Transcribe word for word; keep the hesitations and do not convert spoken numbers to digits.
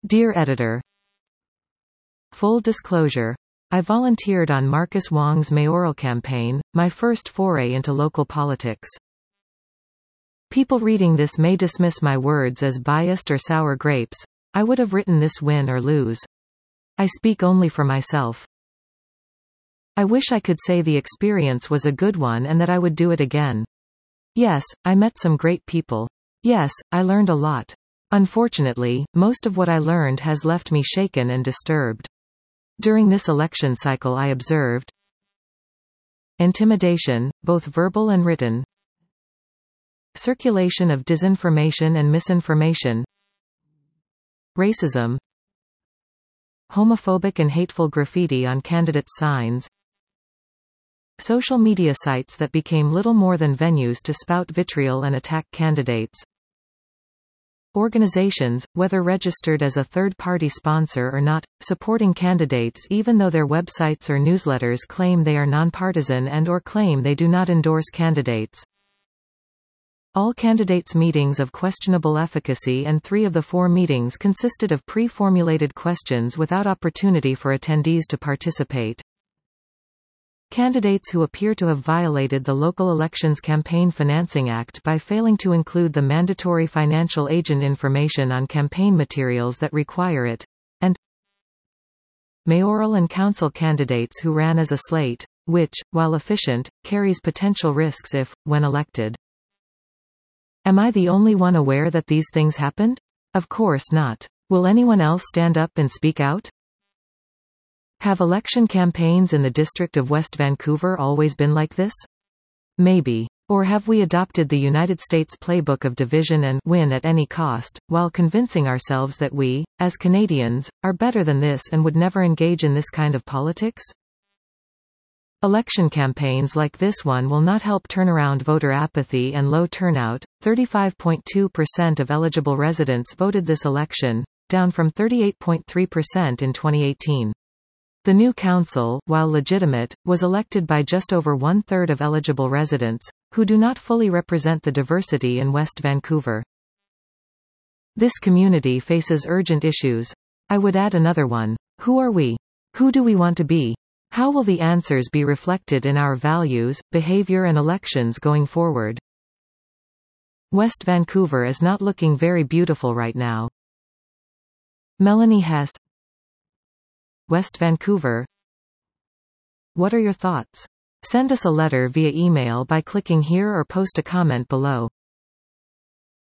Dear Editor, full disclosure, I volunteered on Marcus Wong's mayoral campaign, my first foray into local politics. People reading this may dismiss my words as biased or sour grapes. I would have written this win or lose. I speak only for myself. I wish I could say the experience was a good one and that I would do it again. Yes, I met some great people. Yes, I learned a lot. Unfortunately, most of what I learned has left me shaken and disturbed. During this election cycle I observed intimidation, both verbal and written, circulation of disinformation and misinformation, racism, homophobic and hateful graffiti on candidate signs, social media sites that became little more than venues to spout vitriol and attack candidates, organizations, whether registered as a third-party sponsor or not, supporting candidates even though their websites or newsletters claim they are nonpartisan and or claim they do not endorse candidates. All candidates' meetings of questionable efficacy, and three of the four meetings consisted of pre-formulated questions without opportunity for attendees to participate. Candidates who appear to have violated the Local Elections Campaign Financing Act by failing to include the mandatory financial agent information on campaign materials that require it, and mayoral and council candidates who ran as a slate, which, while efficient, carries potential risks if, when elected. Am I the only one aware that these things happened? Of course not. Will anyone else stand up and speak out? Have election campaigns in the District of West Vancouver always been like this? Maybe. Or have we adopted the United States playbook of division and win at any cost, while convincing ourselves that we, as Canadians, are better than this and would never engage in this kind of politics? Election campaigns like this one will not help turn around voter apathy and low turnout. thirty-five point two percent of eligible residents voted this election, down from thirty-eight point three percent in twenty eighteen. The new council, while legitimate, was elected by just over one-third of eligible residents, who do not fully represent the diversity in West Vancouver. This community faces urgent issues. I would add another one. Who are we? Who do we want to be? How will the answers be reflected in our values, behavior and elections going forward? West Vancouver is not looking very beautiful right now. Melanie Hess, West Vancouver. What are your thoughts? Send us a letter via email by clicking here or post a comment below.